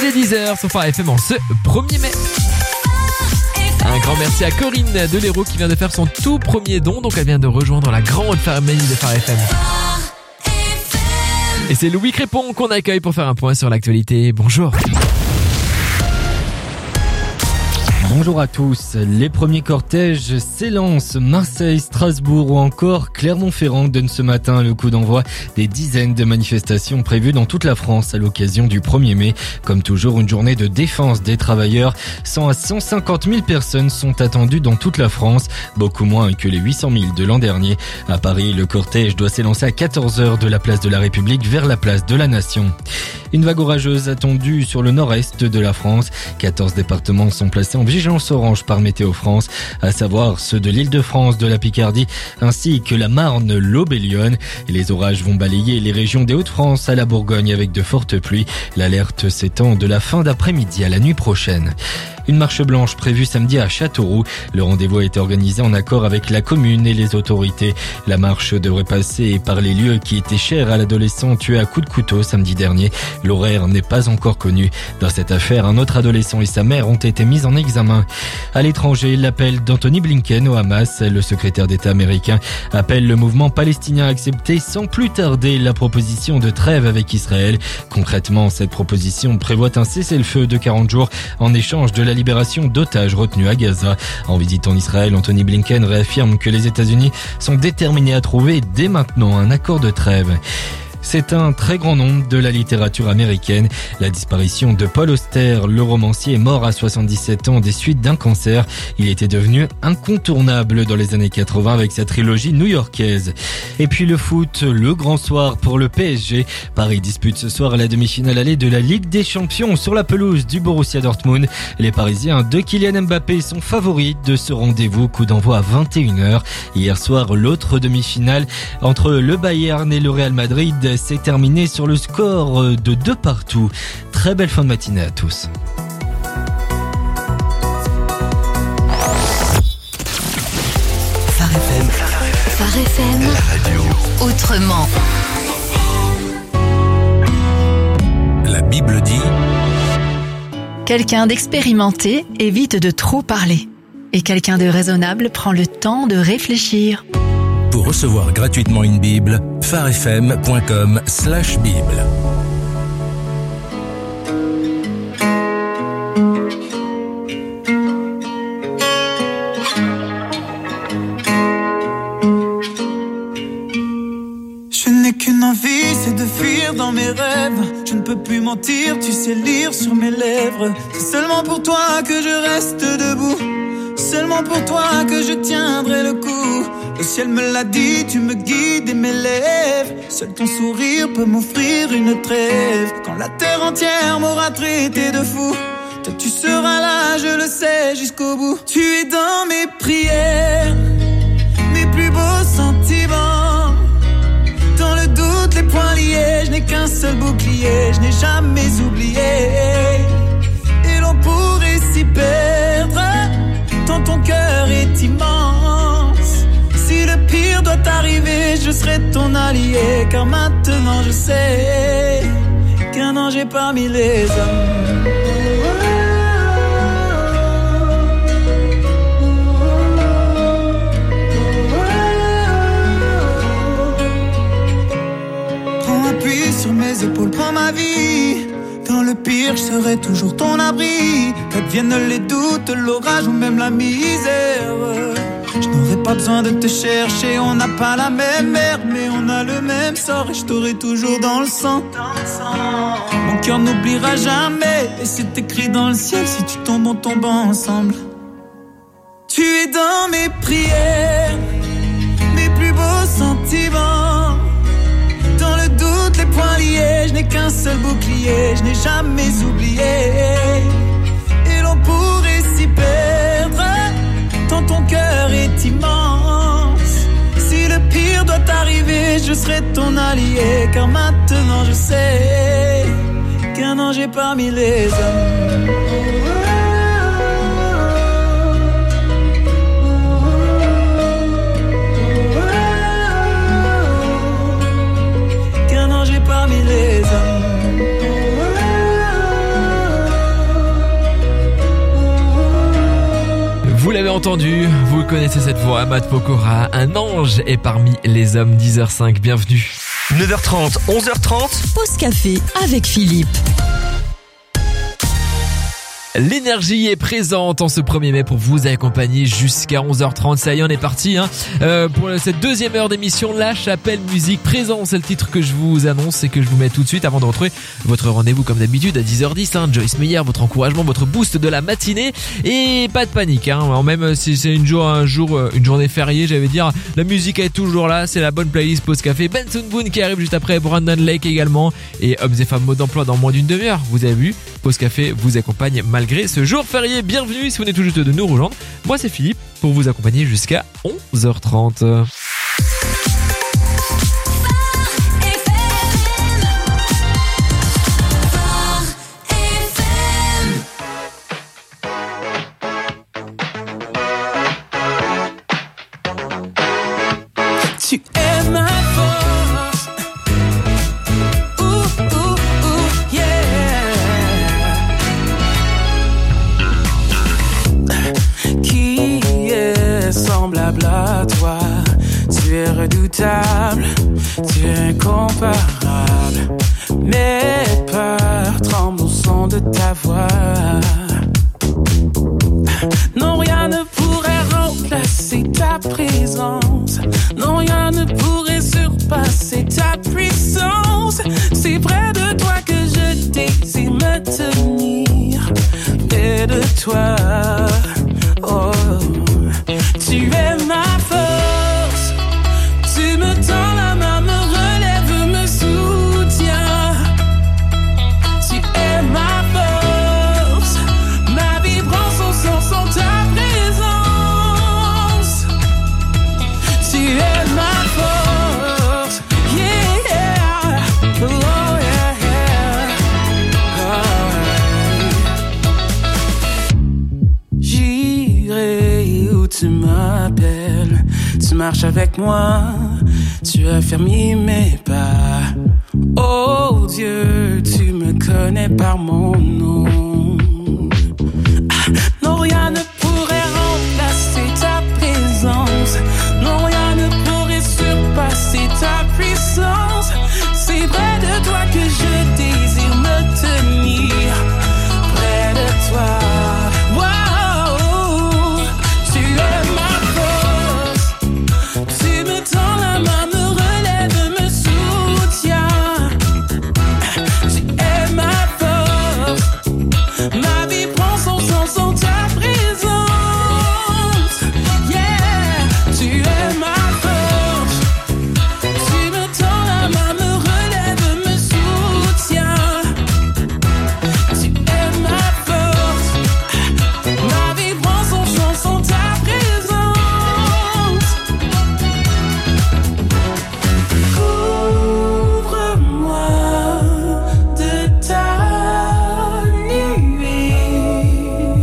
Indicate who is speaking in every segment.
Speaker 1: est 10h sur Phare FM en ce 1er mai. Un grand merci à Corinne Delero qui vient de faire son tout premier don. Donc elle vient de rejoindre la grande famille de Phare FM. Et c'est Louis Crépon qu'on accueille pour faire un point sur l'actualité. Bonjour.
Speaker 2: Bonjour à tous. Les premiers cortèges s'élancent. Marseille, Strasbourg ou encore Clermont-Ferrand donnent ce matin le coup d'envoi des dizaines de manifestations prévues dans toute la France à l'occasion du 1er mai. Comme toujours, une journée de défense des travailleurs. 100 à 150 000 personnes sont attendues dans toute la France, beaucoup moins que les 800 000 de l'an dernier. À Paris, le cortège doit s'élancer à 14h de la place de la République vers la place de la Nation. Une vague orageuse attendue sur le nord-est de la France. 14 départements sont placés en vigilance orange par Météo France, à savoir ceux de l'Île-de-France, de la Picardie, ainsi que la Marne, l'Aube et Lyon. Les orages vont balayer les régions des Hauts-de-France à la Bourgogne avec de fortes pluies. L'alerte s'étend de la fin d'après-midi à la nuit prochaine. Une marche blanche prévue samedi à Châteauroux. Le rendez-vous a été organisé en accord avec la commune et les autorités. La marche devrait passer par les lieux qui étaient chers à l'adolescent tué à coups de couteau samedi dernier. L'horaire n'est pas encore connu. Dans cette affaire, un autre adolescent et sa mère ont été mis en examen. À l'étranger, l'appel d'Anthony Blinken au Hamas, le secrétaire d'État américain, appelle le mouvement palestinien à accepter sans plus tarder la proposition de trêve avec Israël. Concrètement, cette proposition prévoit un cessez-le-feu de 40 jours en échange de la libération d'otages retenus à Gaza. En visitant Israël, Anthony Blinken réaffirme que les États-Unis sont déterminés à trouver dès maintenant un accord de trêve. C'est un très grand nom de la littérature américaine. La disparition de Paul Auster, le romancier, est mort à 77 ans des suites d'un cancer. Il était devenu incontournable dans les années 80 avec sa trilogie new-yorkaise. Et puis le foot, le grand soir pour le PSG. Paris dispute ce soir la demi-finale allée de la Ligue des Champions sur la pelouse du Borussia Dortmund. Les Parisiens de Kylian Mbappé sont favoris de ce rendez-vous. Coup d'envoi à 21h. Hier soir, l'autre demi-finale entre le Bayern et le Real Madrid s'est terminé sur le score de 2-2. Très belle fin de matinée à tous.
Speaker 3: Phare FM. Phare FM. La radio. Autrement.
Speaker 4: La Bible dit:
Speaker 5: quelqu'un d'expérimenté évite de trop parler. Et quelqu'un de raisonnable prend le temps de réfléchir.
Speaker 4: Pour recevoir gratuitement une Bible, pharefm.com/Bible.
Speaker 6: Je n'ai qu'une envie, c'est de fuir dans mes rêves. Je ne peux plus mentir, tu sais lire sur mes lèvres. C'est seulement pour toi que je reste debout. Seulement pour toi que je tiendrai le coup. Le ciel me l'a dit, tu me guides et m'élèves. Seul ton sourire peut m'offrir une trêve. Quand la terre entière m'aura traité de fou, toi tu seras là, je le sais, jusqu'au bout. Tu es dans mes prières, mes plus beaux sentiments. Dans le doute, les poings liés, je n'ai qu'un seul bouclier, je n'ai jamais oublié. Et l'on pourrait s'y perdre, tant ton cœur est immense. Si le pire doit arriver, je serai ton allié. Car maintenant je sais qu'un ange est parmi les hommes. Prends appui sur mes épaules, prends ma vie. Dans le pire, je serai toujours ton abri. Qu'adviennent les doutes, l'orage ou même la misère. Je n'aurai pas besoin de te chercher, on n'a pas la même merde, mais on a le même sort et je t'aurai toujours dans le sang. Mon cœur n'oubliera jamais, et c'est écrit dans le ciel, si tu tombes, on tombe ensemble. Tu es dans mes prières, mes plus beaux sentiments. Dans le doute, les poings liés, je n'ai qu'un seul bouclier, je n'ai jamais oublié. Et l'on pourrait s'y perdre, tant ton cœur est immense. Si le pire doit arriver, je serai ton allié. Car maintenant je sais qu'un ange est parmi les hommes. Qu'un ange est parmi les hommes.
Speaker 1: entendu, vous connaissez cette voix, Matt Pokora, un ange est parmi les hommes. 10h05, bienvenue.
Speaker 4: 9h30, 11h30.
Speaker 7: Pause café avec Philippe.
Speaker 1: L'énergie est présente en ce 1er mai pour vous accompagner jusqu'à 11h30. Ça y est, on est parti pour cette deuxième heure d'émission. La Chapelle Musique présent, c'est le titre que je vous annonce et que je vous mets tout de suite avant de retrouver votre rendez-vous comme d'habitude à 10h10. Joyce Meyer, votre encouragement, votre boost de la matinée. Et pas de panique, même si c'est une journée fériée, j'allais dire, la musique est toujours là. C'est la bonne playlist Pause Café. Benson Boone qui arrive juste après, Brandon Lake également. Et hommes et femmes mode d'emploi dans moins d'une demi-heure. Vous avez vu, Pause Café vous accompagne malgré ce jour férié. Bienvenue si vous venez tout juste de nous rejoindre. Moi c'est Philippe pour vous accompagner jusqu'à 11h30.
Speaker 6: Tu es ma force. Qui est semblable à toi? Tu es redoutable, tu es incomparable. Mes peurs tremblent au son de ta voix. Non, rien ne pourrait remplacer ta présence. Non, rien ne pourrait surpasser ta puissance. C'est près de toi que je désire me tenir. Près de toi, oh, tu es ma force. Tu me tends la main, me relève, me soutiens. Tu es ma force. Ma vie prend son sens en ta présence. Tu es ma force. Yeah. Oh yeah, yeah. Oh. J'irai où tu m'appelles. Tu marches avec moi. Tu as fermé mes pas. Oh Dieu, tu me connais par mon nom. Non, rien ne pourrait remplacer ta présence. Non, rien ne pourrait surpasser ta puissance. C'est près de toi que je désire me tenir. Près de toi. Wow, tu es ma force. Tu me tends la main, me relève, me soutiens. Tu es ma force. Ma vie prend son sens en ta présence. Yeah, tu es ma force. Tu me tends la main, me relève, me soutiens. Tu es ma force. Ma vie prend son sens en ta présence. Couvre-moi de ta nuée.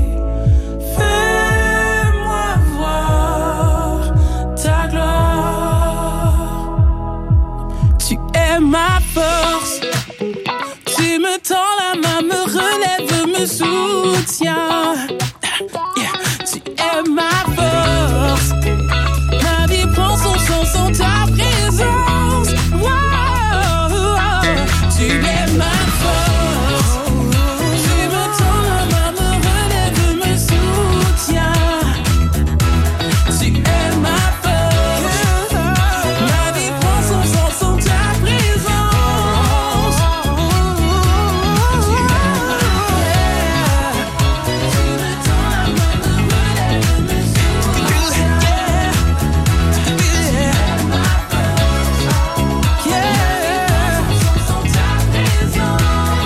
Speaker 6: Fais-moi voir ta gloire. Tu es ma force. Tu me tends la main, me relève, me soutiens. Yeah. Tu es ma force. Ma vie prend son sens en ta présence. Wow. Tu es ma force. Tu me tends la main, me relève, me soutiens. Tu es ma force. Ma vie prend son sens en ta présence. Tu es ma force. Tu me tends la main, me relève, me soutiens. Tu es ma force. Yeah. Sans ta présence.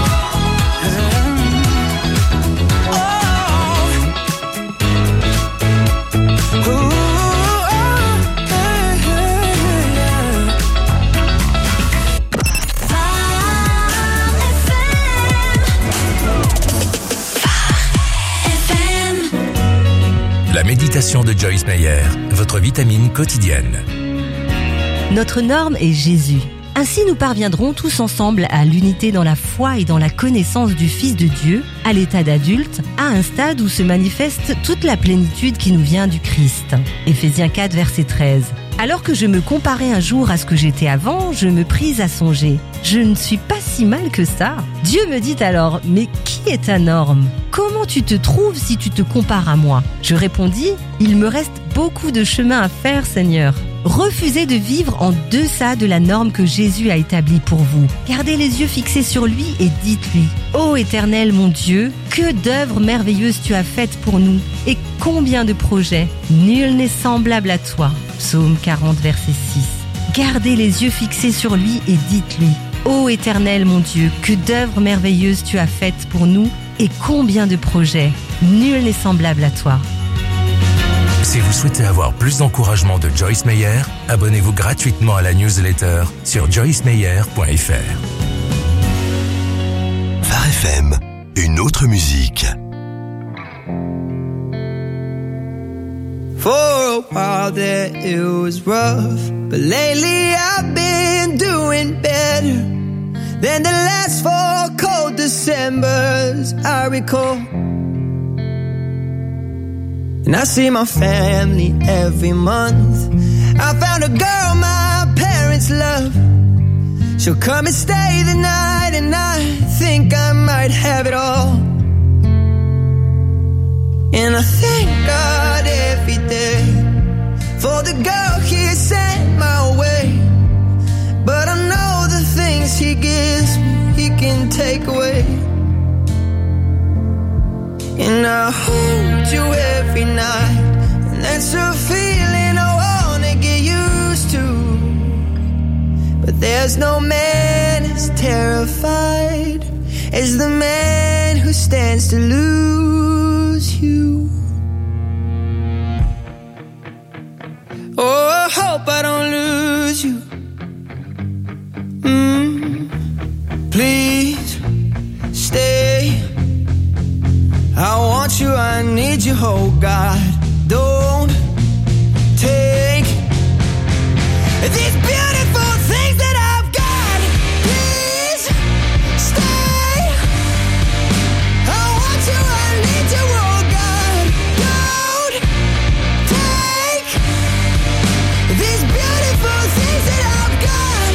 Speaker 4: La méditation de Joyce Meyer, votre vitamine quotidienne.
Speaker 7: Notre norme est Jésus.
Speaker 8: Ainsi nous parviendrons tous ensemble à l'unité dans la foi et dans la connaissance du Fils de Dieu, à l'état d'adulte, à un stade où se manifeste toute la plénitude qui nous vient du Christ. Éphésiens 4, verset 13. Alors que je me comparais un jour à ce que j'étais avant, je me pris à songer. Je ne suis pas si mal que ça. Dieu me dit alors, mais qui est ta norme ? Comment tu te trouves si tu te compares à moi ? Je répondis, il me reste beaucoup de chemin à faire, Seigneur. Refusez de vivre en deçà de la norme que Jésus a établie pour vous. Gardez les yeux fixés sur lui et dites-lui, ô Éternel mon Dieu, que d'œuvres merveilleuses tu as faites pour nous et combien de projets. Nul n'est semblable à toi. Psaume 40, verset 6. Gardez les yeux fixés sur lui et dites-lui, ô Éternel mon Dieu, que d'œuvres merveilleuses tu as faites pour nous et combien de projets. Nul n'est semblable à toi.
Speaker 4: Si vous souhaitez avoir plus d'encouragement de Joyce Meyer, abonnez-vous gratuitement à la newsletter sur joycemeyer.fr.
Speaker 9: Phare FM, une autre musique.
Speaker 6: For a while there it was rough, but lately I've been doing better than the last 4 cold Decembers I recall. And I see my family every month. I found a girl my parents love. She'll come and stay the night, and I think I might have it all. And I thank God every day for the girl He sent my way. But I know the things He gives me, He can take away. And I hold you every night, and that's a feeling I wanna get used to. But there's no man as terrified as the man who stands to lose you. Oh, I hope I don't lose you. Please stay. I want you, I need you, oh God. Don't take these beautiful things that I've got. Please stay. I want you, I need you, oh God. Don't take these beautiful things that I've got.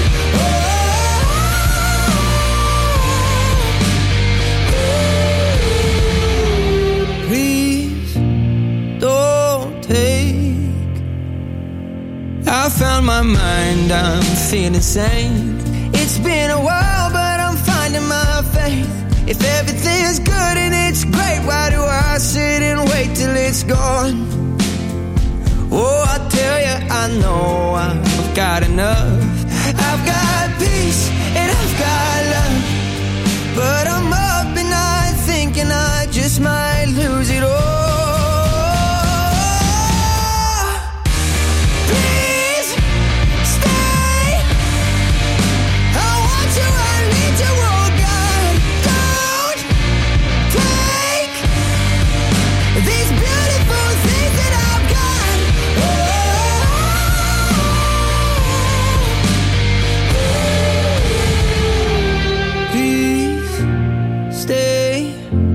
Speaker 6: Please don't take. I found my mind, I'm feeling sane. It's been a while, but I'm finding my faith. If everything's good and it's great, why do I sit and wait till it's gone? Oh, I tell you, I know I've got enough. I've got peace and I've got love. But I'm up at night thinking I just might lose it all. Please stay. I want you, I need you, oh God. Don't take these beautiful things that I've got. Please stay.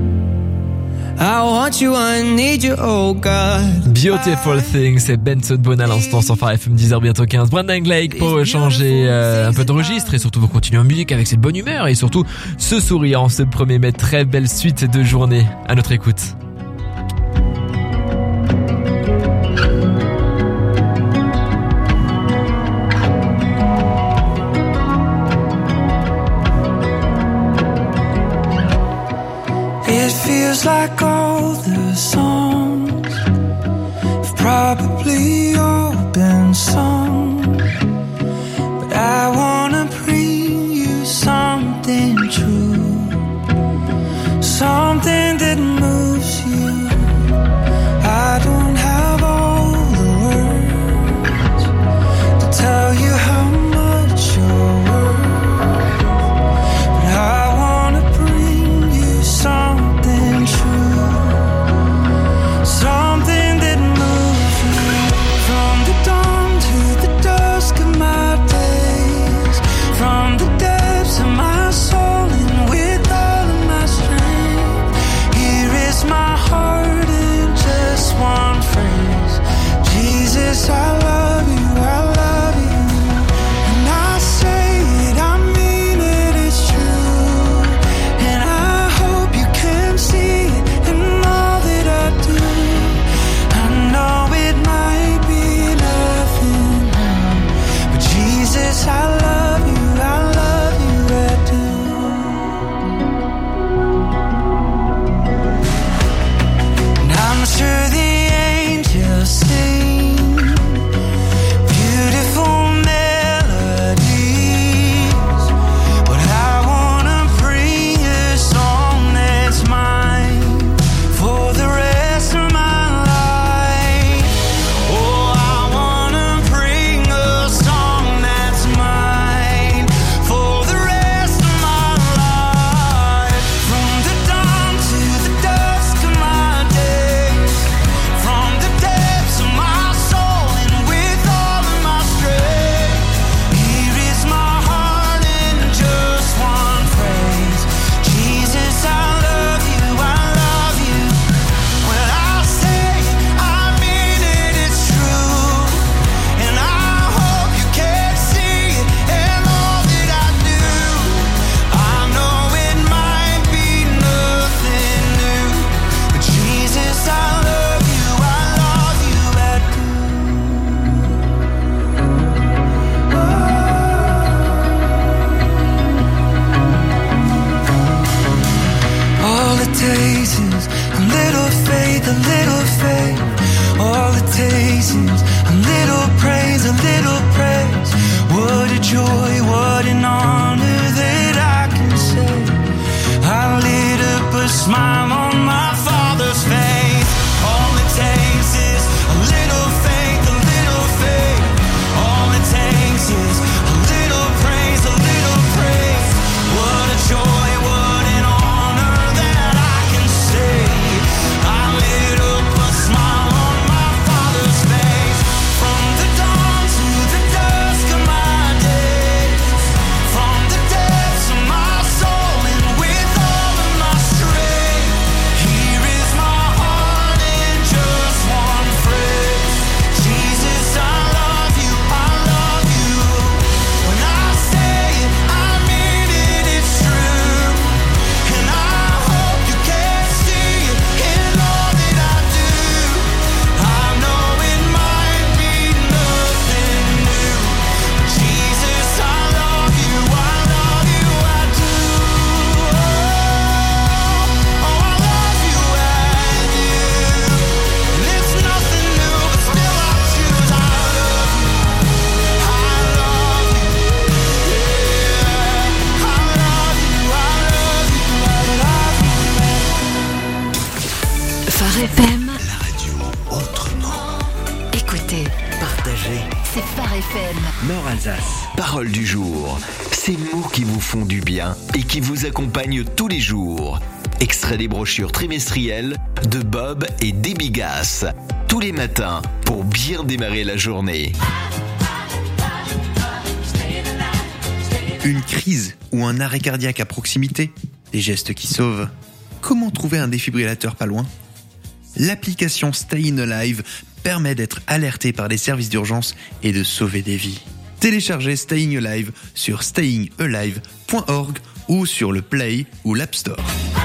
Speaker 6: I want you, I need you, oh God.
Speaker 1: Beautiful Thing, c'est Benson Boone à l'instant sur Phare FM, 10h bientôt 15. Brandon Lake pour changer un peu de registre et surtout pour continuer en musique avec cette bonne humeur et surtout ce sourire en ce 1er mai. Très belle suite de journée à notre écoute.
Speaker 6: It feels like all the songs have probably all been sung, but I wanna bring you something true, something that moves you. I don't have all the words to tell you how much you're worth, but I wanna bring you something true. joy, what an honor that I can say. I lit up a smile on my Father's face. All it takes is a little faith, a little faith. All it takes is a little praise, a little praise. What a joy, what an honor that I can say. I lit up a smile on my Father's face. From the dawn to the dusk of my days, from the depths of my soul and with all of my strength, here is my heart in just one phrase. Jesus, I love you, I love you. When I say it, I mean it, it's true. And I hope you can see it in all that I do. I know it might be nothing new. Jesus, I love you, I do. Oh, I love you and you. And it's nothing new, but still I choose. I love you, I love you. Yeah, I love you, I love you, I love you.
Speaker 3: Phare FM.
Speaker 9: La radio autrement.
Speaker 3: Écoutez,
Speaker 9: Partagez.
Speaker 3: c'est Phare FM.
Speaker 9: Nord Alsace. Parole du jour. Ces mots qui vous font du bien et qui vous accompagnent tous les jours. Extrait des brochures trimestrielles de Bob et Debbie Gass. Tous les matins pour bien démarrer la journée.
Speaker 10: Une crise ou un arrêt cardiaque à proximité, des gestes qui sauvent. Comment trouver un défibrillateur pas loin ? L'application Staying Alive permet d'être alerté par les services d'urgence et de sauver des vies. Téléchargez Staying Alive sur stayingalive.org ou sur le Play ou l'App Store.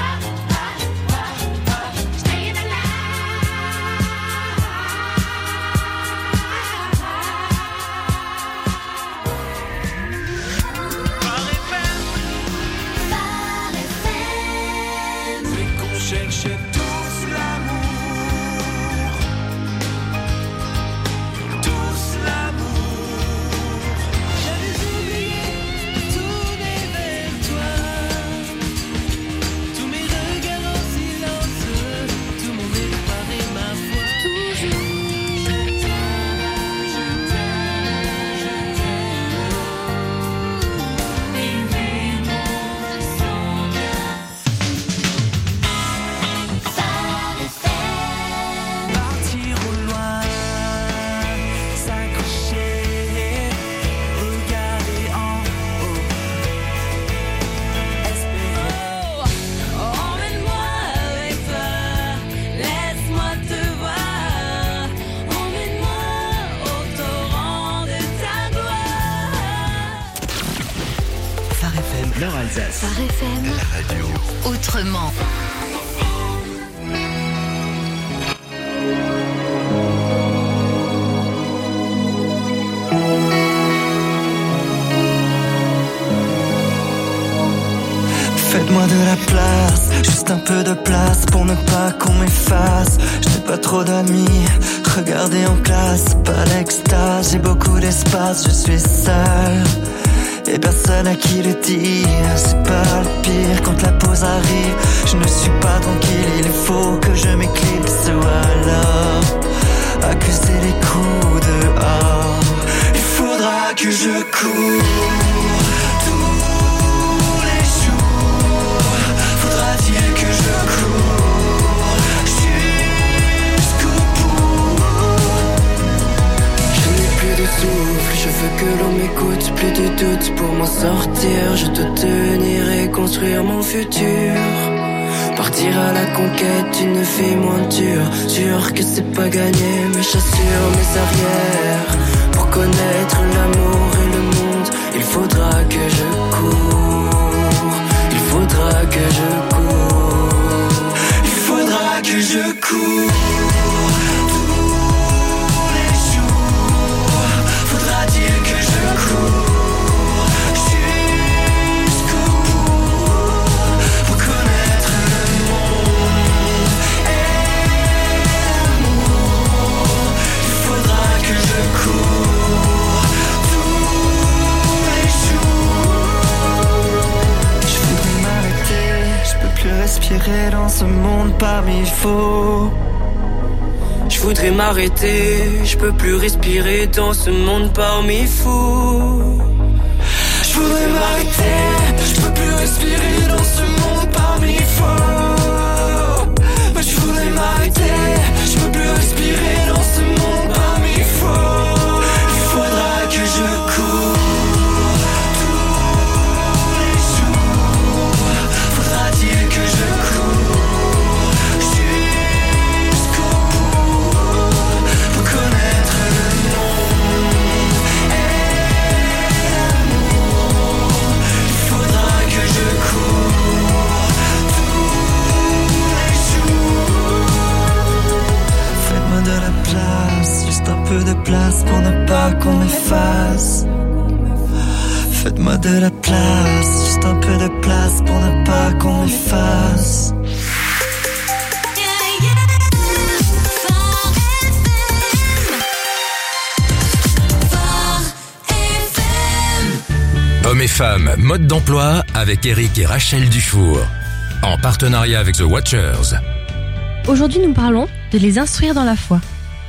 Speaker 6: C'est qu'on cherchait tous l'amour, tous l'amour. J'avais oublié de tourner vers toi, tous mes regards en silence, tout mon espoir et ma foi. Partir au loin, s'accrocher, regarder en haut, espérer.
Speaker 11: Emmène-moi avec toi, laisse-moi te voir. Emmène-moi au torrent de ta gloire.
Speaker 9: Phare FM. Nord Alsace.
Speaker 3: Phare FM.
Speaker 9: La radio.
Speaker 3: Autrement.
Speaker 6: Faites-moi de la place, juste un peu de place pour ne pas qu'on m'efface. Je n'ai pas trop d'amis, regardez en classe, pas d'extase, j'ai beaucoup d'espace, je suis seul. Et personne à qui le dire, c'est pas le pire quand la pause arrive. Je ne suis pas tranquille, il faut que je m'éclipse ou alors accuser les coups dehors. Il faudra que je cours tous les jours. Faudra-t-il que je cours jusqu'au bout? Je n'ai plus de souffle, je veux que l'on m'écoute, plus de doute pour m'en sortir. Je dois tenir et construire mon futur. Partir à la conquête d'une vie moins dure. Sûr que c'est pas gagné, mais j'assure mes arrières. Pour connaître l'amour et le monde, il faudra que je cours. Il faudra que je cours. Il faudra que je cours. Tous les jours, faudra-t-il que je cours jusqu'au bout pour connaître le monde et l'amour. Il faudra que je cours tous respirer dans ce monde parmi faux.
Speaker 12: Je voudrais m'arrêter, je peux plus respirer dans ce monde parmi fous.
Speaker 6: Je voudrais m'arrêter, je peux plus respirer dans ce monde parmi faux. Mais je voudrais m'arrêter, je peux plus respirer dans ce monde parmi faux. Il faudra que je cours tous les jours. Faudra-t-il que je cours jusqu'au bout pour connaître le monde et l'amour. Il faudra que je cours tous les jours. Faites-moi de la place, juste un peu de place pour ne pas qu'on m'efface. Faites-moi de la place, juste un peu de place pour ne pas qu'on m'efface.
Speaker 4: Hommes et femmes, mode d'emploi avec Eric et Rachel Dufour. En partenariat avec The Watchers.
Speaker 8: Aujourd'hui, nous parlons de les instruire dans la foi.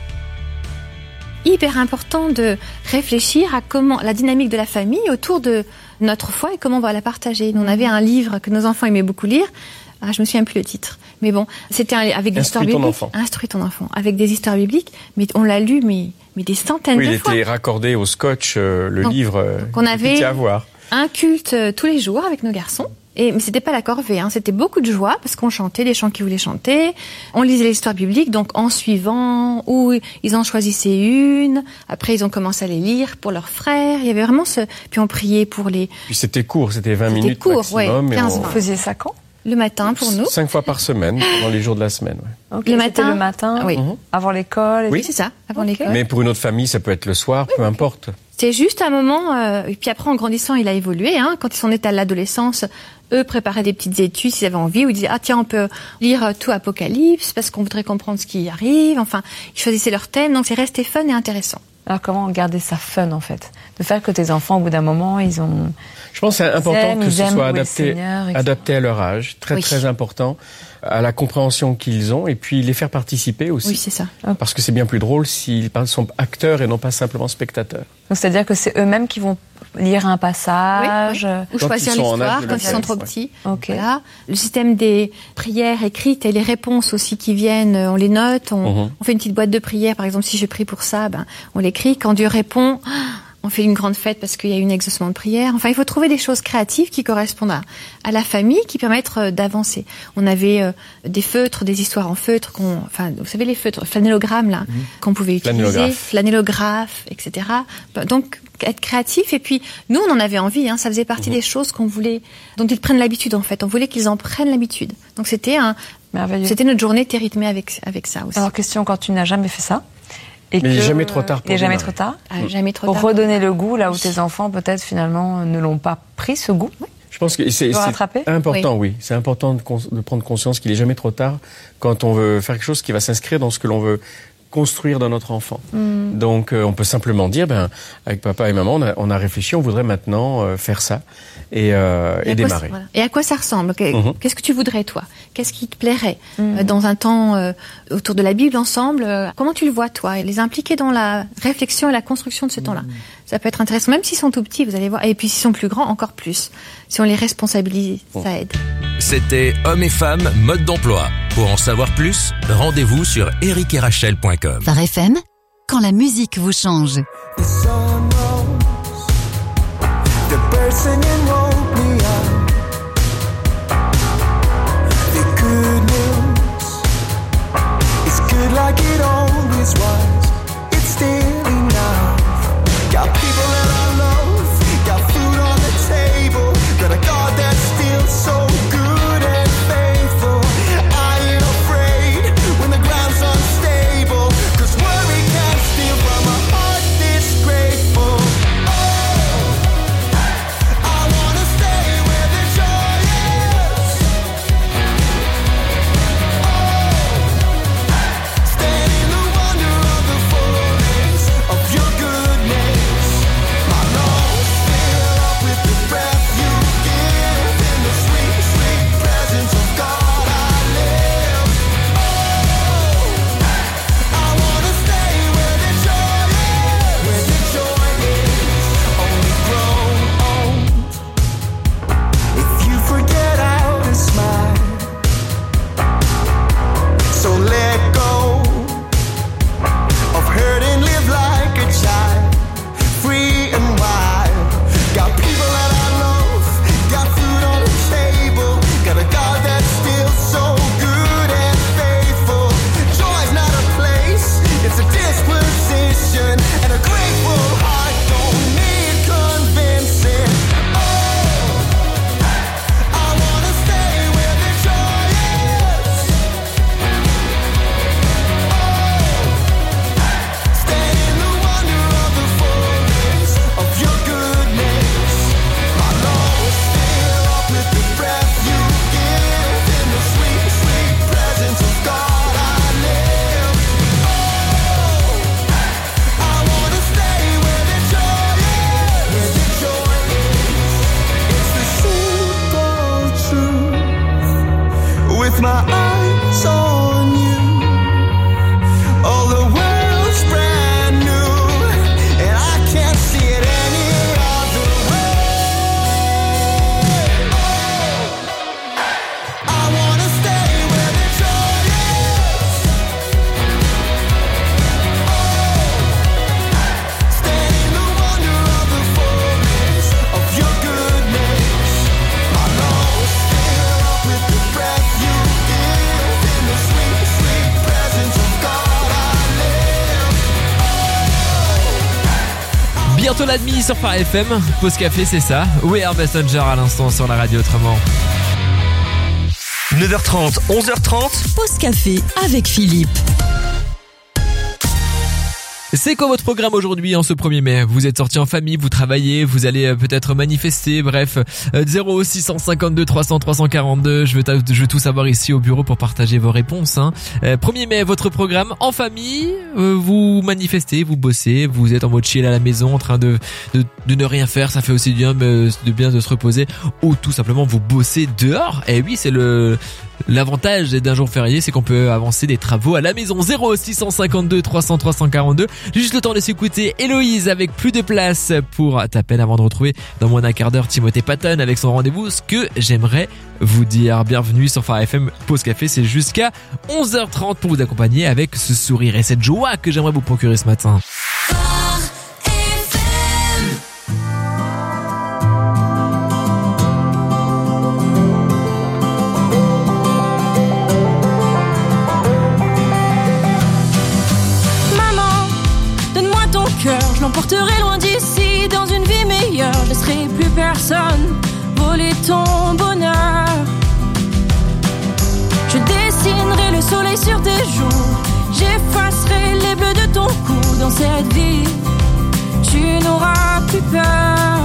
Speaker 13: Hyper important de réfléchir à comment la dynamique de la famille autour de notre foi et comment on va la partager. On avait un livre que nos enfants aimaient beaucoup lire. Ah, je me souviens plus le titre. Mais bon, c'était avec des histoires bibliques. Instruis ton enfant. Avec des histoires bibliques. Mais on l'a lu, mais des centaines de fois.
Speaker 14: Oui, il était raccordé au scotch, livre.
Speaker 13: Qu'on avait
Speaker 14: à voir.
Speaker 13: Un culte tous les jours avec nos garçons. Mais c'était pas la corvée, c'était beaucoup de joie parce qu'on chantait des chants qu'ils voulaient chanter. On lisait l'histoire biblique, donc en suivant, ou ils en choisissaient une. Après, ils ont commencé à les lire pour leurs frères. Il y avait vraiment puis on priait pour les.
Speaker 14: Puis c'était court, c'était 20 minutes
Speaker 13: C'était court,
Speaker 14: maximum.
Speaker 13: 15
Speaker 15: Vous faisiez ça quand?
Speaker 13: Le matin pour nous.
Speaker 14: 5 fois par semaine, dans les jours de la semaine. Ouais.
Speaker 15: Okay, le matin,
Speaker 13: oui.
Speaker 15: Avant l'école.
Speaker 13: Oui, c'est ça, avant l'école.
Speaker 14: Mais pour une autre famille, ça peut être le soir, peu importe.
Speaker 13: C'est juste un moment, et puis après en grandissant, il a évolué. Quand ils sont nés à l'adolescence, eux préparaient des petites études s'ils avaient envie, ou ils disaient tiens, on peut lire tout Apocalypse parce qu'on voudrait comprendre ce qui arrive. Enfin, ils choisissaient leur thème, donc c'est resté fun et intéressant.
Speaker 15: Alors comment garder ça fun en fait, de faire que tes enfants au bout d'un moment ils ont.
Speaker 14: Je pense que c'est important que ce soit adapté à leur âge, très important, à la compréhension qu'ils ont, et puis les faire participer aussi.
Speaker 13: Oui, c'est ça.
Speaker 14: Parce que c'est bien plus drôle s'ils sont acteurs et non pas simplement spectateurs.
Speaker 15: Donc c'est-à-dire que c'est eux-mêmes qui vont lire un passage,
Speaker 13: ou choisir l'histoire quand ils sont trop petits.
Speaker 15: Okay.
Speaker 13: Voilà. Le système des prières écrites et les réponses aussi qui viennent, on les note, on fait une petite boîte de prières. Par exemple, si je prie pour ça, on l'écrit. Quand Dieu répond, on fait une grande fête parce qu'il y a eu un exaucement de prière. Enfin, il faut trouver des choses créatives qui correspondent à la famille, qui permettent d'avancer. On avait des feutres, des histoires en feutre, vous savez les feutres, flanellogrammes là, qu'on pouvait utiliser, flanellographe, etc. Donc être créatif. Et puis nous, on en avait envie. Ça faisait partie des choses dont ils prennent l'habitude en fait. On voulait qu'ils en prennent l'habitude. Donc c'était notre journée était rythmée avec ça aussi.
Speaker 15: Alors question, quand tu n'as jamais fait ça.
Speaker 14: Mais jamais trop tard pour
Speaker 15: jamais trop tard.
Speaker 13: Jamais trop
Speaker 15: pour
Speaker 13: tard.
Speaker 15: Redonner le goût là où tes enfants peut-être finalement ne l'ont pas pris ce goût.
Speaker 13: Oui.
Speaker 14: Je pense que c'est important, oui. C'est important de prendre conscience qu'il est jamais trop tard quand on veut faire quelque chose qui va s'inscrire dans ce que l'on veut construire dans notre enfant. Donc on peut simplement dire, avec papa et maman, on a réfléchi, on voudrait maintenant faire ça et démarrer.
Speaker 13: Et à quoi ça ressemble? Qu'est-ce que tu voudrais toi? Qu'est-ce qui te plairait dans un temps autour de la Bible ensemble? Comment tu le vois toi? Et les impliquer dans la réflexion et la construction de ce temps-là. Ça peut être intéressant, même s'ils sont tout petits, vous allez voir. Et puis s'ils sont plus grands, encore plus. Si on les responsabilise, ça aide.
Speaker 4: C'était Hommes et femmes, mode d'emploi. Pour en savoir plus, rendez-vous sur ericerachel.com.
Speaker 3: Phare FM, quand la musique vous change.
Speaker 6: I
Speaker 1: bientôt la demi sur Phare FM. Pause café, c'est ça. We Are Messenger à l'instant sur la radio autrement.
Speaker 16: 9h30, 11h30.
Speaker 7: Pause café avec Philippe.
Speaker 1: C'est quoi votre programme aujourd'hui en ce 1er mai? Vous êtes sortis en famille, vous travaillez, vous allez peut-être manifester, bref, 0652 300 342, je veux tout savoir ici au bureau pour partager vos réponses. 1er mai, votre programme en famille, vous manifestez, vous bossez, vous êtes en mode chill à la maison, en train de ne rien faire, ça fait aussi bien de se reposer, ou tout simplement vous bossez dehors. Et oui, c'est l'avantage d'un jour férié, c'est qu'on peut avancer des travaux à la maison. 0652 300 342. Juste le temps de s'écouter Héloïse avec Plus de place pour ta peine avant de retrouver dans moins d'un quart d'heure Timothée Patton avec son rendez-vous. Ce que j'aimerais vous dire. Bienvenue sur Phare FM. Pause café, c'est jusqu'à 11h30 pour vous accompagner avec ce sourire et cette joie que j'aimerais vous procurer ce matin.
Speaker 11: Je l'emporterai loin d'ici, dans une vie meilleure. Je laisserai plus personne voler ton bonheur. Je dessinerai le soleil sur tes joues, j'effacerai les bleus de ton cou. Dans cette vie, tu n'auras plus peur.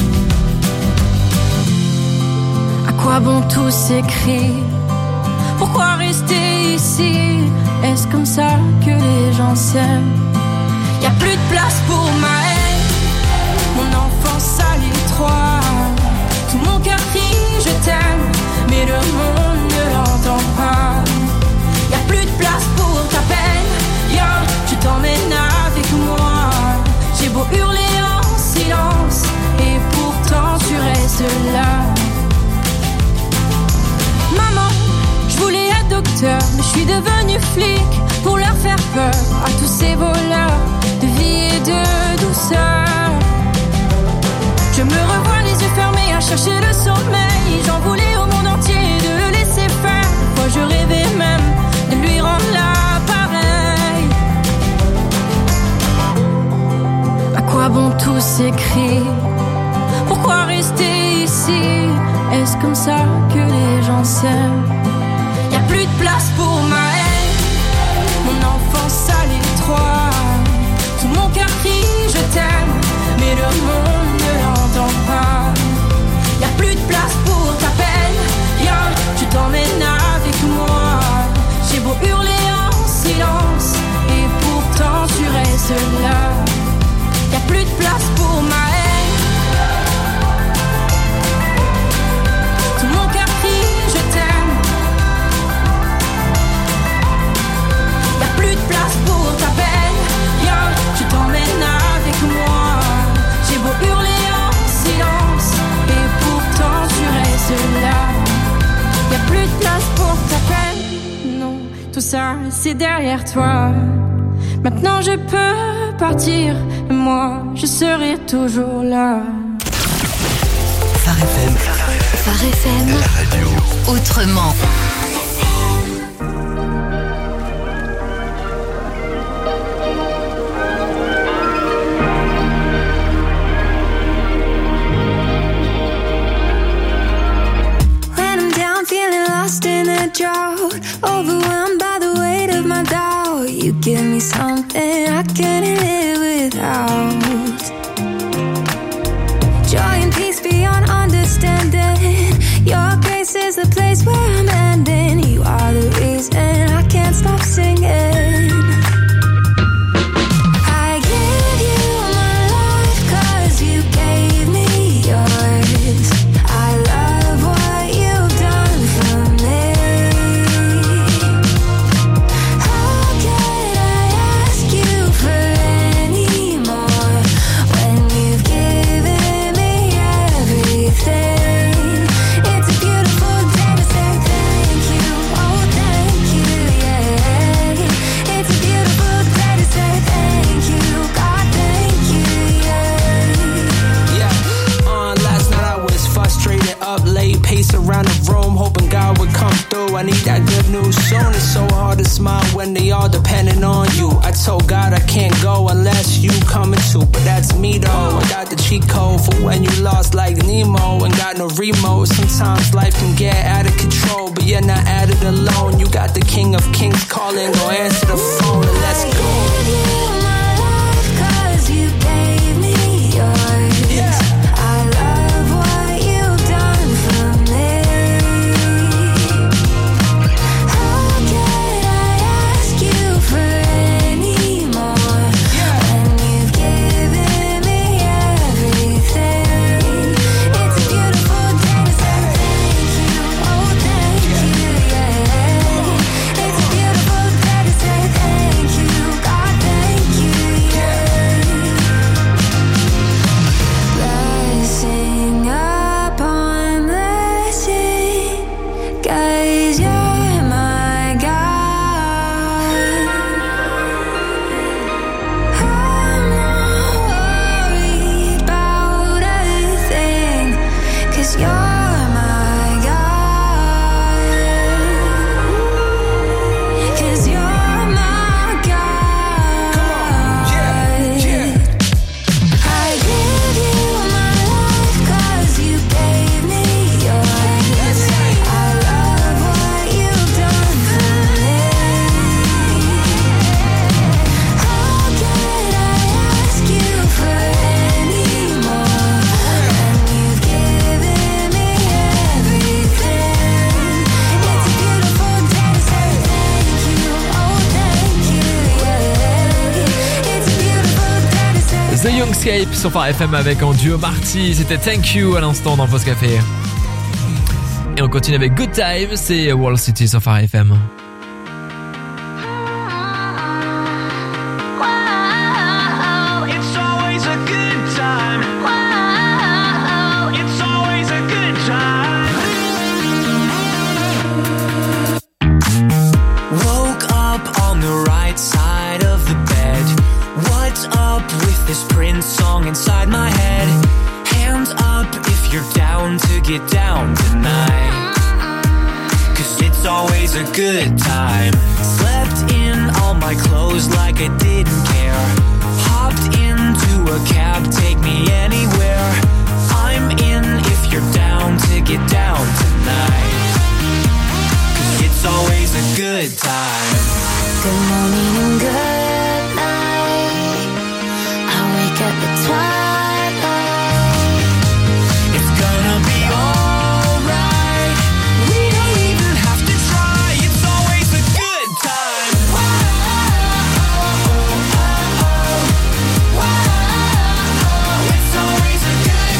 Speaker 11: À quoi bon tous ces cris? Pourquoi rester ici? Est-ce comme ça que les gens s'aiment? Y'a plus de place pour ma haine, mon enfance à l'étroit. Tout mon cœur crie je t'aime, mais le monde ne l'entend pas. Y'a plus de place pour ta peine, viens, je t'emmène avec moi. J'ai beau hurler en silence, et pourtant tu restes là. Maman, je voulais être docteur, mais je suis devenue flic pour leur faire peur à tous ces voleurs de vie et de douceur. Je me revois les yeux fermés à chercher le sommeil. J'en voulais au monde entier de le laisser faire. Moi je rêvais même de lui rendre l'appareil. À quoi bon tous ces cris? Pourquoi rester ici? Est-ce comme ça que les gens s'aiment? Y'a plus de place pour ma haine, mon enfance à l'étroit. Tout mon cœur crie je t'aime, mais le monde ne l'entend pas. Y'a plus de place pour ta peine, viens, je t'emmène avec moi. J'ai beau hurler en silence, et pourtant tu restes là. Y'a plus de place pour ma haine, tout mon cœur crie je t'aime. Y'a plus de place pour ta peine, viens, je t'emmène avec moi. J'ai beau hurler en silence, et pourtant tu restes là. Y'a plus de place pour ta peine, non, tout ça c'est derrière toi. Maintenant je peux partir, et moi je serai toujours là.
Speaker 3: Phare FM. Phare FM. La radio. Autrement.
Speaker 11: Overwhelmed by the weight of my doubt, you give me something I can't live without. Joy and peace beyond understanding. Your grace is the place where I'm ending. You are the reason I can't stop singing. I give you my life 'cause you gave me yours. I love what you've done for me. How can I ask you
Speaker 17: knew soon. It's so hard to smile when they all depending on you. I told God I can't go unless you coming too, but that's me though. I got the cheat code for when you lost like Nemo and got no remote. Sometimes life can get out of control, but you're not at it alone. You got the King of Kings calling, go answer the phone and let's go.
Speaker 1: The Youngscape sur Phare FM avec en duo Marty, c'était Thank You à l'instant dans Post Café. Et on continue avec Good Time, c'est Wall City sur Phare FM.
Speaker 18: Inside my head, hands up if you're down to get down tonight. 'Cause it's always a good time. Slept in all my clothes like I didn't care. Hopped into a cab, take me anywhere. I'm in if you're down to get down tonight. 'Cause it's always a good time.
Speaker 11: Good morning and good night. I wake up at twilight.
Speaker 18: It's gonna be alright. We don't even have to try. It's always a good time. It's always a good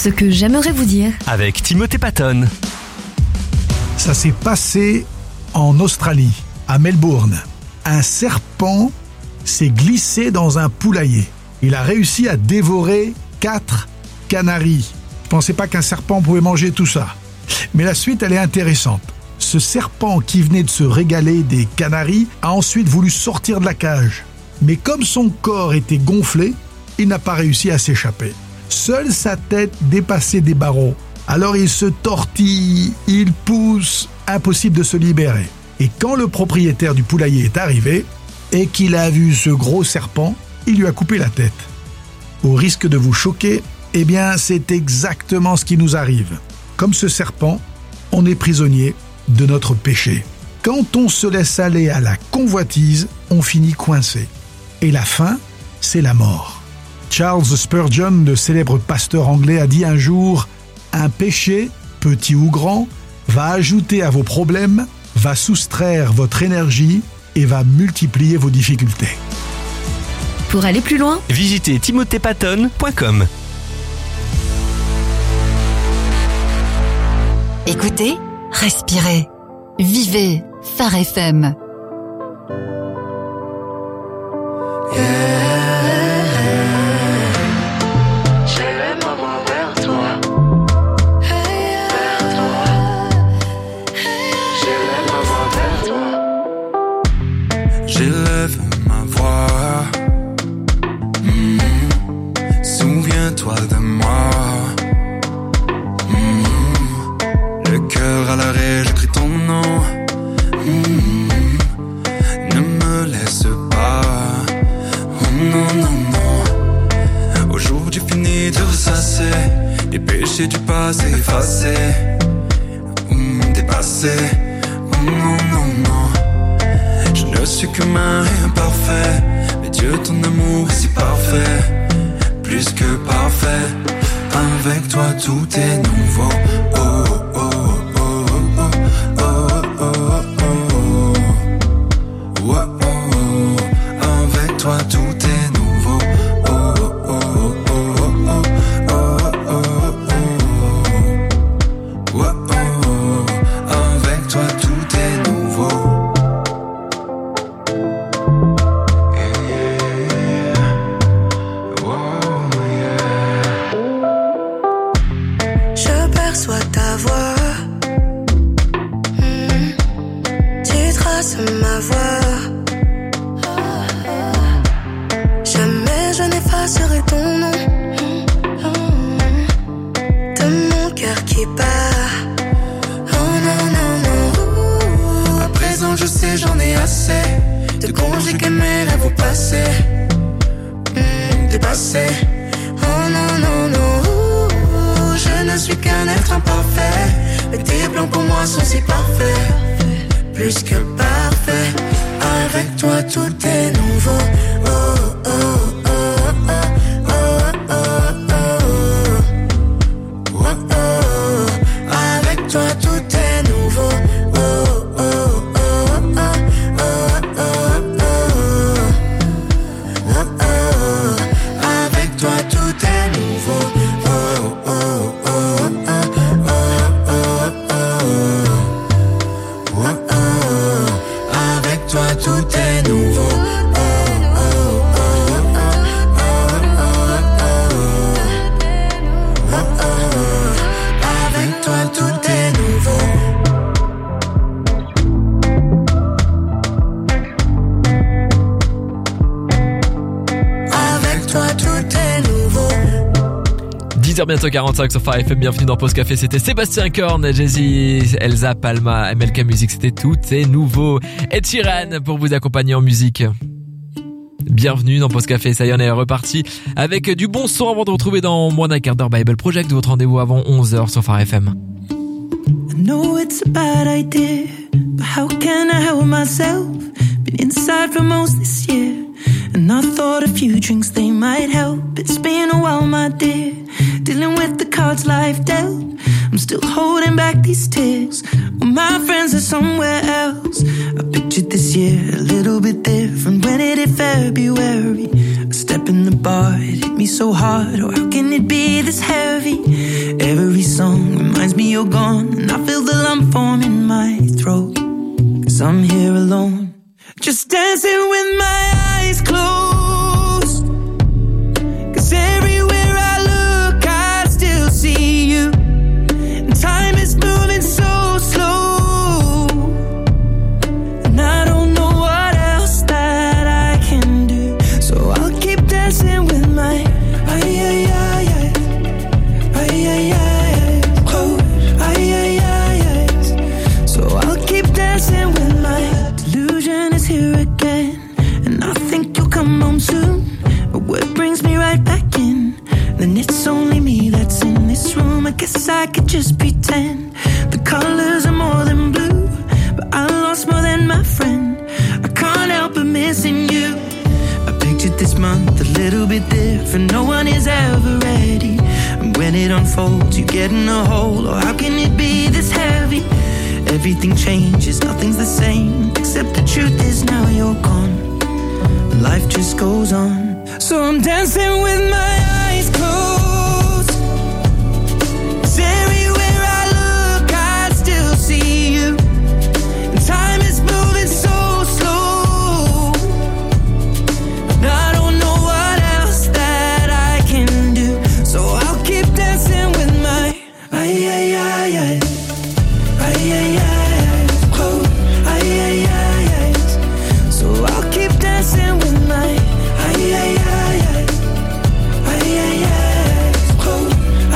Speaker 7: Ce que j'aimerais vous dire.
Speaker 16: Avec Timothée Patton.
Speaker 19: Ça s'est passé en Australie, à Melbourne. Un serpent s'est glissé dans un poulailler. Il a réussi à dévorer 4 canaris. Je pensais pas qu'un serpent pouvait manger tout ça. Mais la suite, elle est intéressante. Ce serpent qui venait de se régaler des canaris a ensuite voulu sortir de la cage. Mais comme son corps était gonflé, il n'a pas réussi à s'échapper. Seule sa tête dépassait des barreaux. Alors il se tortille, il pousse, impossible de se libérer. Et quand le propriétaire du poulailler est arrivé et qu'il a vu ce gros serpent, il lui a coupé la tête. Au risque de vous choquer, eh bien c'est exactement ce qui nous arrive. Comme ce serpent, on est prisonnier de notre péché. Quand on se laisse aller à la convoitise, on finit coincé. Et la fin, c'est la mort. Charles Spurgeon, le célèbre pasteur anglais, a dit un jour « Un péché, petit ou grand, va ajouter à vos problèmes, va soustraire votre énergie et va multiplier vos difficultés. »
Speaker 7: Pour aller plus loin,
Speaker 16: visitez timothépatton.com.
Speaker 3: Écoutez, respirez, vivez Phare FM.
Speaker 6: J'élève ma voix. Souviens-toi de moi. Le cœur à l'arrêt, j'écris ton nom. Ne me laisse pas. Oh non, non, non. Aujourd'hui fini de ressasser les péchés du passé effacés. Dépassés. Oh non, non, non. Je ne suis qu'humain et imparfait, mais Dieu, ton amour est si parfait, plus que parfait. Avec toi tout est nouveau. Oh, oh, oh, oh, oh, oh, oh, oh, oh, oh, oh. Avec toi tout est nouveau. Oh, oh, oh, oh, oh, oh, oh, oh, oh, oh. Avec toi tout est nouveau.
Speaker 11: Ma voix. Jamais je n'effacerai ton nom de mon cœur qui bat. Oh non, non, non. À présent je sais, j'en ai assez de conjuguer mes rêves au passé, dépassé. Oh non, non, non. Je ne suis qu'un être imparfait, mais tes plans pour moi sont si parfaits, plus que parfait. Avec toi tout est nouveau. Oh, oh, oh, oh, oh, oh, oh, oh, oh. Avec toi tout est nouveau. Oh, oh, oh, oh, oh, oh, oh, oh. Avec toi tout est nouveau. Oh, oh, oh, oh, oh, oh, oh. Avec toi tout est nouveau. Oh, oh, oh, oh, oh, oh, oh. Avec toi tout est nouveau. Avec toi tout est nouveau.
Speaker 1: 10h bientôt 45 sur Phare FM, bienvenue dans Pause Café, c'était Sébastien Korn, Jay-Z, Elsa Palma, MLK Music, c'était tout est nouveau. Ed Sheeran pour vous accompagner en musique. Bienvenue dans Pause Café, ça y est, on est reparti avec du bon son avant de retrouver dans moins d'un quart d'heure Bible Project, votre rendez-vous avant 11h sur Phare FM.
Speaker 6: I know it's a bad idea, but how can I help myself? Been inside for most this year, and I thought a few drinks they might help. It's been a while, my dear, dealing with the cards life dealt. I'm still holding back these tears, well, my friends are somewhere else. I pictured this year a little bit different when it hit February. A step in the bar, it hit me so hard, oh how can can it be this heavy? Every song reminds me you're gone, and I feel the lump form in my throat. 'Cause I'm here alone, just dancing with my eyes closed. 'Cause everywhere I look, I still see you. And time is moving so slow, and I don't know what else that I can do. So I'll keep dancing with my eyes closed. So I'll keep dancing with my delusion is here again, and I think you'll come home soon. But what brings me right back in? Then it's only me that's in this room. I guess I could just pretend the colors are more than blue, but I lost more than my friend. I can't help but missing you. I pictured this month a little bit different. No one is ever ready, and when it unfolds, you get in a hole. Or how can it be this heavy? Everything changes, nothing's the same, except the truth is now you're gone. Life just goes on. So I'm dancing with my eyes closed. 'Cause everywhere I look, I still see you. And time is moving so slow, and I don't know what else that I can do. So I'll keep dancing with my eyes closed. So I'll keep dancing with my eyes closed.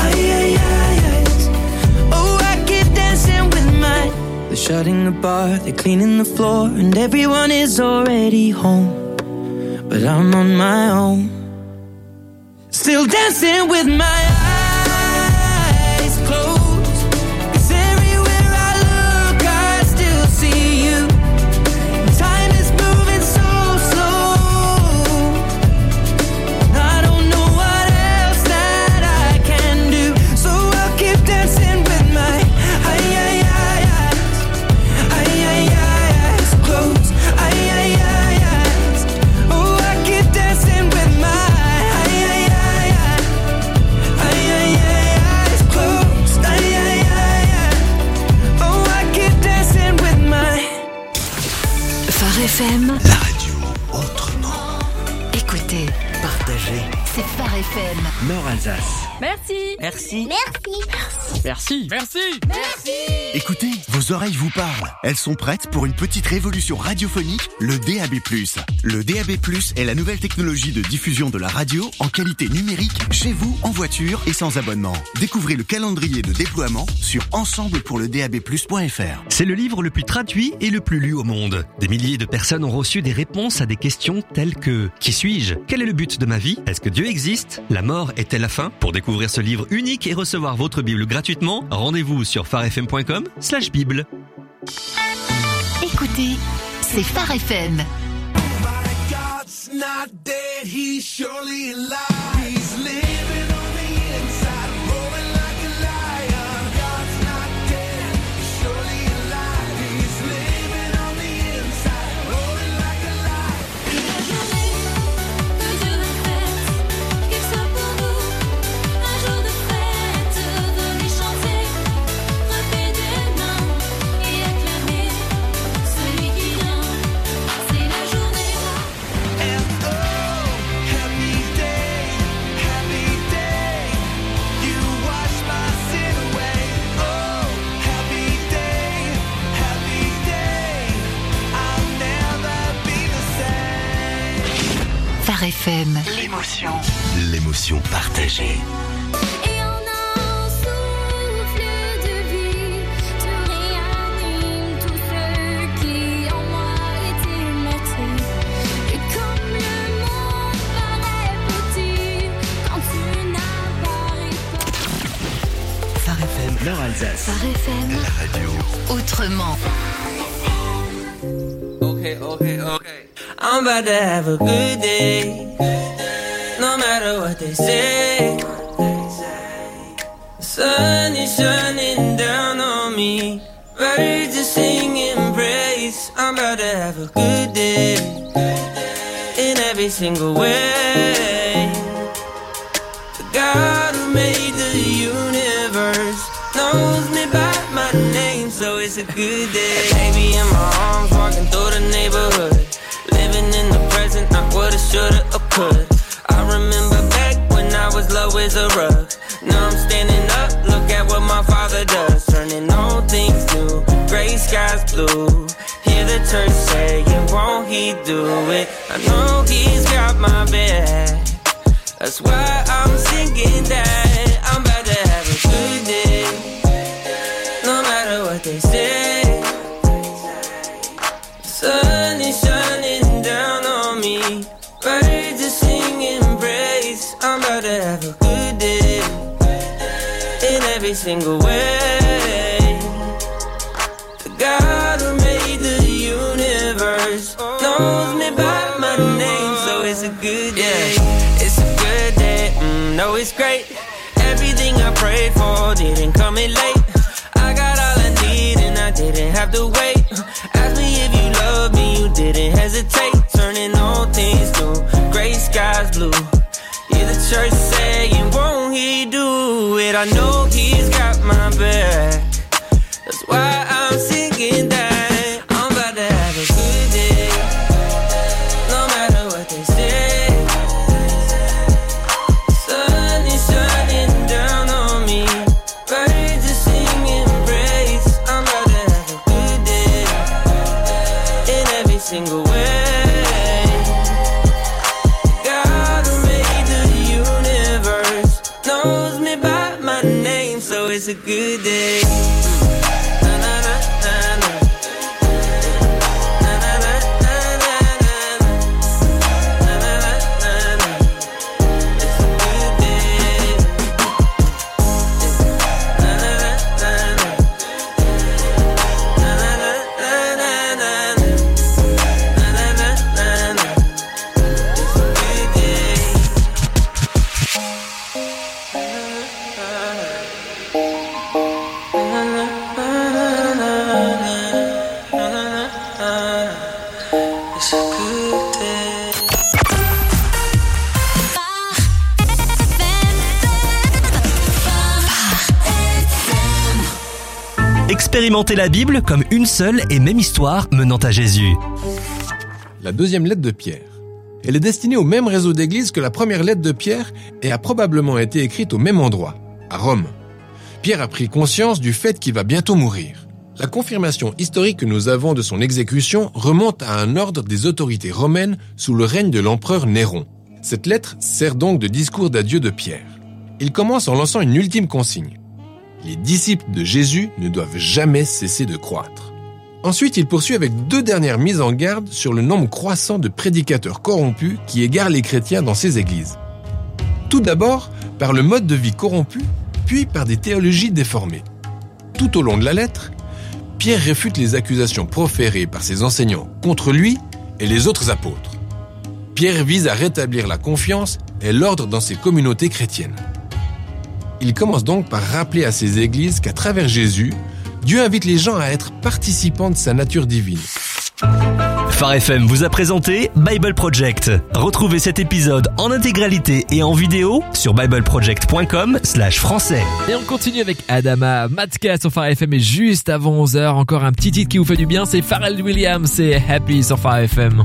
Speaker 6: Oh, I keep dancing with my. They're shutting the bar, they're cleaning the floor, and everyone is already home. But I'm on my own, still dancing with my eyes closed. 'Cause everywhere I look, I still see you. Time is moving so slow, and I don't know what else that I can do. So I'll keep dancing with my eyes closed. Oh, I keep dancing with my eyes closed. Oh, I keep dancing with my.
Speaker 3: Phare FM.
Speaker 9: La radio autrement.
Speaker 3: Écoutez,
Speaker 9: Partagez.
Speaker 3: c'est Phare FM.
Speaker 9: Nord-Alsace.
Speaker 11: Merci.
Speaker 9: Merci.
Speaker 1: Merci.
Speaker 20: Écoutez, vos oreilles vous parlent. Elles sont prêtes pour une petite révolution radiophonique, le DAB+. Le DAB+, est la nouvelle technologie de diffusion de la radio en qualité numérique, chez vous, en voiture et sans abonnement. Découvrez le calendrier de déploiement sur ensemblepourledabplus.fr.
Speaker 16: C'est le livre le plus traduit et le plus lu au monde. Des milliers de personnes ont reçu des réponses à des questions telles que « Qui suis-je ? Quel est le but de ma vie ? Est-ce que Dieu existe ? La mort est-elle la fin ?» Pour découvrir ce livre unique et recevoir votre Bible gratuitement, rendez-vous sur pharefm.com/bible.
Speaker 3: Écoutez, c'est Phare FM.
Speaker 6: Not dead, he's surely alive. He's living on the inside, roaring like a lion. God's not dead, he's surely alive. He's living on the inside, roaring like a lion.
Speaker 11: Et la journée que Dieu a faite, qu'il soit pour nous un jour de fête. Venez chanter, frapper des mains et acclamer celui qui vient. C'est la journée.
Speaker 3: Phare FM.
Speaker 9: L'émotion partagée.
Speaker 11: Et en un souffle de vie, tu réanimes tout ce qui en moi était maté. Et comme le monde paraît petit, quand tu n'apparais pas.
Speaker 9: Phare FM Nord-Alsace.
Speaker 3: Phare FM.
Speaker 9: La radio
Speaker 3: Autrement.
Speaker 12: Okay. I'm about to have a good day. No matter what they say. The sun is shining down on me. Birds are singing praise. I'm about to have a good day. In every single way. God it's a good day. Baby in my arms, walking through the neighborhood. Living in the present, not what I shoulda or could. I remember back when I was low as a rug. Now I'm standing up, look at what my father does. Turning all things new, gray skies blue. Hear the church saying, won't he do it? I know he's got my back. That's why I'm singing that. I'm about to have a good day, no matter what they say. Sun is shining down on me, birds are singing praise. I'm about to have a good day, in every single way. The God who made the universe knows me by my name, so it's a good day. It's a good day, no it's great. Everything I prayed for didn't come in late. I got all I need and I didn't have to wait. Ask me if you love me, you didn't hesitate. Turning all things new, gray skies blue. Hear the church saying, won't he do it? I know he's got my back. That's why I'm singing that. I'm about to have a good day, no matter what they say. Sun is shining down on me, birds are singing praise. I'm about to have a good day, in every single way. God who made the universe knows me by my name, so it's a good day.
Speaker 16: Expérimentez la Bible comme une seule et même histoire menant à Jésus.
Speaker 21: La deuxième lettre de Pierre. Elle est destinée au même réseau d'églises que la première lettre de Pierre et a probablement été écrite au même endroit, à Rome. Pierre a pris conscience du fait qu'il va bientôt mourir. La confirmation historique que nous avons de son exécution remonte à un ordre des autorités romaines sous le règne de l'empereur Néron. Cette lettre sert donc de discours d'adieu de Pierre. Il commence en lançant une ultime consigne. Les disciples de Jésus ne doivent jamais cesser de croître. Ensuite, il poursuit avec 2 dernières mises en garde sur le nombre croissant de prédicateurs corrompus qui égarent les chrétiens dans ces églises. Tout d'abord, par le mode de vie corrompu, puis par des théologies déformées. Tout au long de la lettre, Pierre réfute les accusations proférées par ses enseignants contre lui et les autres apôtres. Pierre vise à rétablir la confiance et l'ordre dans ses communautés chrétiennes. Il commence donc par rappeler à ces églises qu'à travers Jésus, Dieu invite les gens à être participants de sa nature divine.
Speaker 16: Phare FM vous a présenté Bible Project. Retrouvez cet épisode en intégralité et en vidéo sur bibleproject.com/français.
Speaker 1: Et on continue avec Adama, Matka sur Phare FM et juste avant 11h, encore un petit titre qui vous fait du bien, c'est Pharrell Williams, c'est Happy sur Phare FM.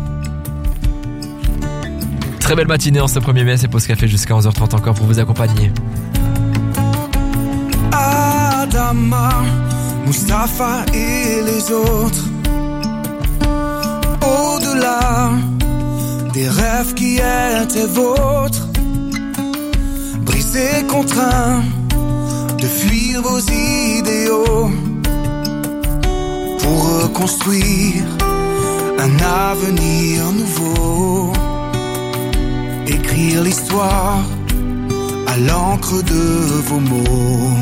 Speaker 1: Très belle matinée en ce 1er mai, c'est Pause Café jusqu'à 11h30 encore pour vous accompagner.
Speaker 6: Adama, Mustapha et les autres, au-delà des rêves qui étaient vôtres, brisés, contraints de fuir vos idéaux pour reconstruire un avenir nouveau, écrire l'histoire à l'encre de vos mots.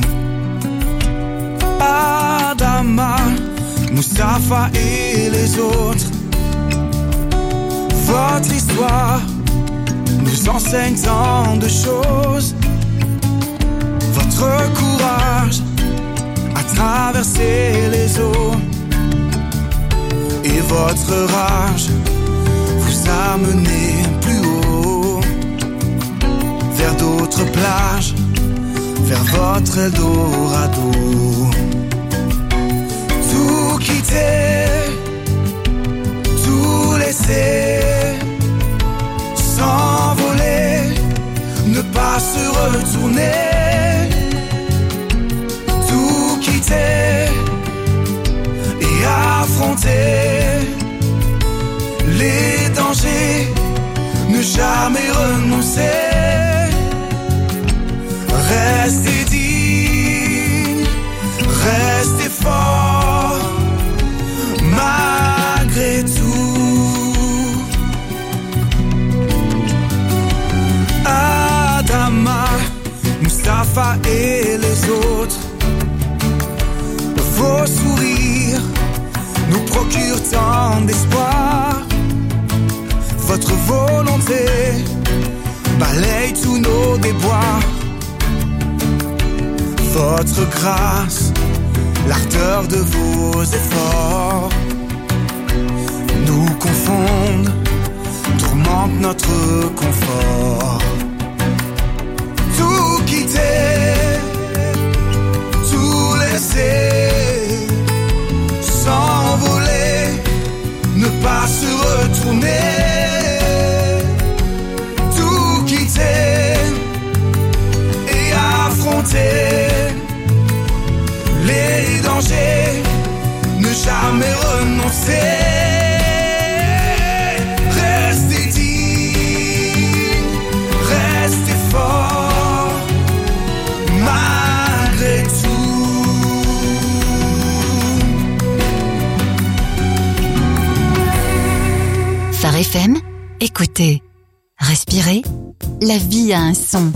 Speaker 6: Adama, Mustapha et les autres, votre histoire nous enseigne tant de choses. Votre courage à traverser les eaux et votre rage vous a mené plus haut, vers d'autres plages, vers votre Eldorado. quitter, tout laisser, s'envoler, ne pas se retourner, tout quitter et affronter les dangers, ne jamais renoncer, rester digne, rester fort, malgré tout. Adama, Mustapha et les autres, vos sourires nous procurent tant d'espoir. Votre volonté balaye tous nos déboires. Votre grâce, l'ardeur de vos efforts nous confondent, tourmentent notre confort. Tout quitter, tout laisser, s'envoler, ne pas se retourner, tout quitter et affronter les dangers, ne jamais renoncer, rester digne, rester fort, malgré tout.
Speaker 3: Phare FM, écoutez, respirez, la vie a un son.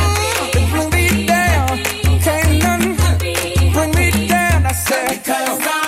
Speaker 6: Because